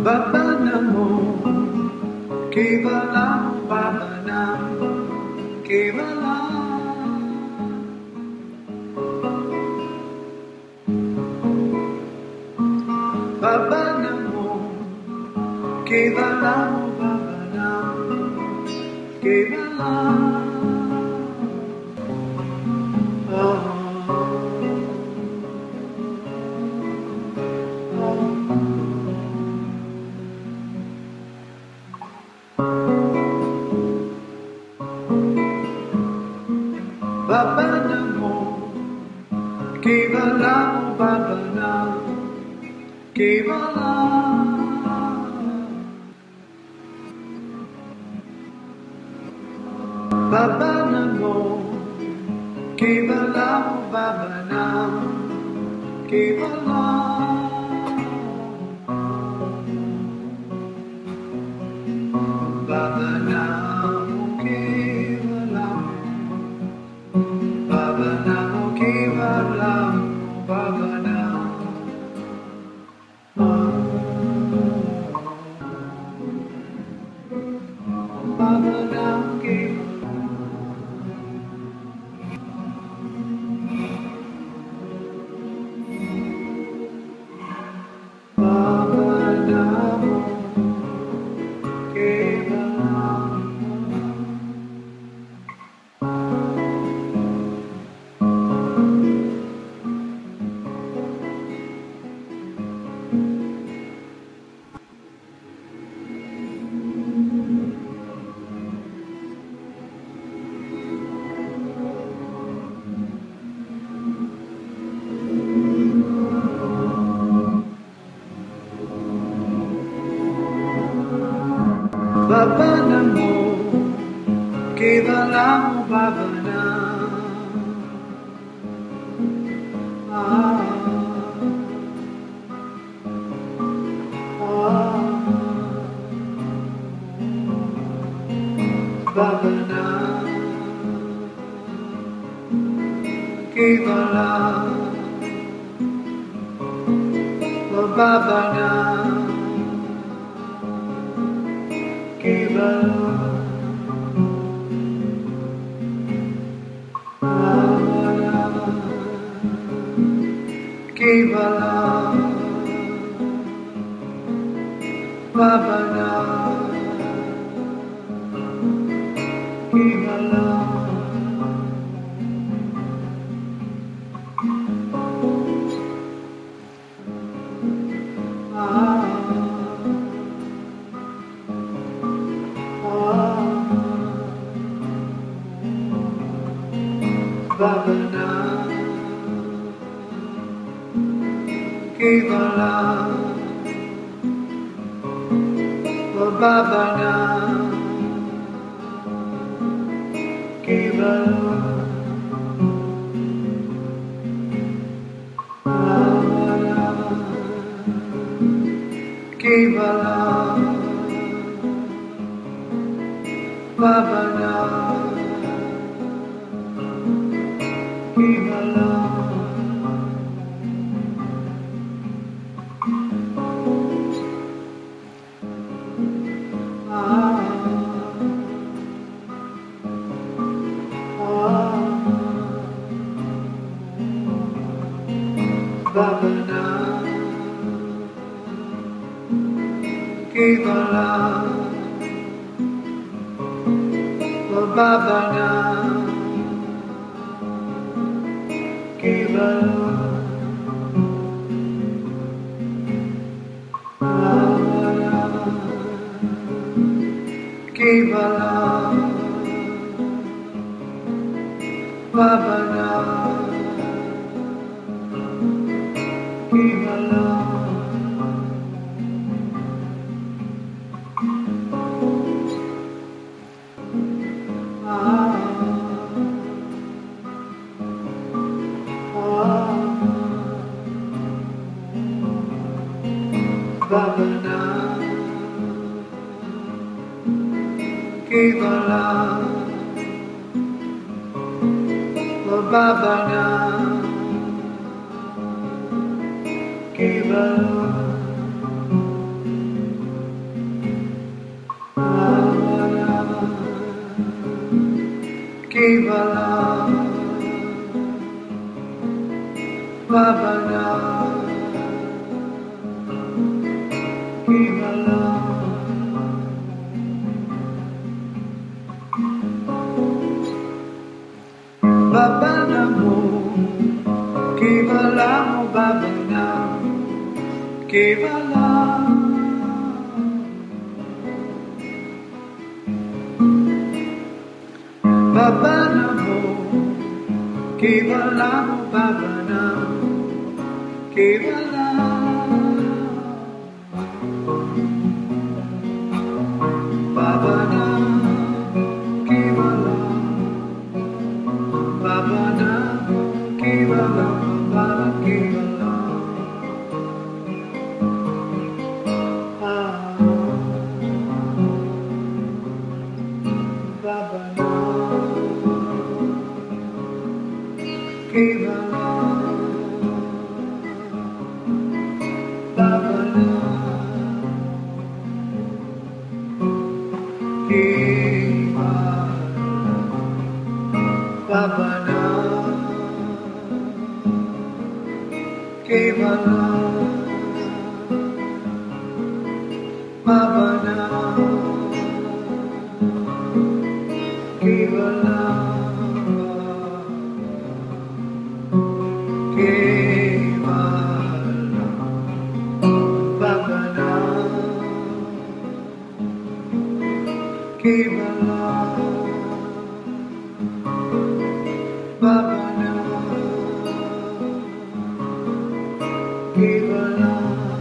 Baba Namo Kevalam Baba Nam Kevalam Baba Namo Kevalam Baba Nam Kevalam Baba Namo Kevalam Baba Nam Kevalam Baba Namo Kevalam Baba Nam Kevalam Baba Namo Kevalam Baba Namo Kevalam Baba Namo Baba Namo Baba Namo Kevalam Baba Nam Baba Nam Kevalam Baba Nam Kevalam Kevalam Baba Nam Kevalam Baba Nam Kevalam Baba Nam Kevalam Kevalam Baba Nam Kevalam Baba Nam Kevalam Baba Nam Kevalam Kevalam Baba Nam Kevalam Baba Nam Kevalam Baba Nam Kevalam Kevala, Bhavana, Kevala, Bhavana mo, Kevala mo, Bhavana, Kevala. Bhavana mo, Kevala mo, Bhavana, Kevala. Bhavana, Kevala, Bhavana, Kevala, Bhavana, Kevala. Bhavana, Kevala, Bhavana, Kevala, Bhavana, Kevala, Bhavana, Kevala, Kevala, Kevala, Bhavana, Kevala,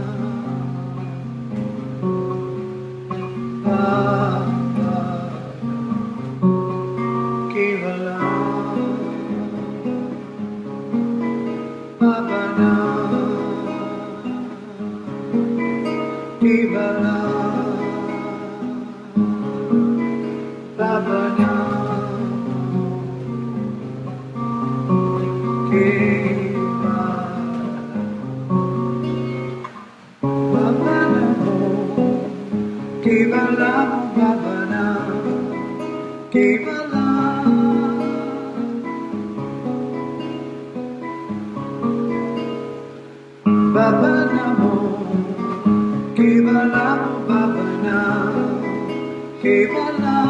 Kevala, Bhavana, Kevala, Bhavana, Kevala, Bhavana, Kevala, Bhavana mo, Kevala mo, Bhavana, Kevala.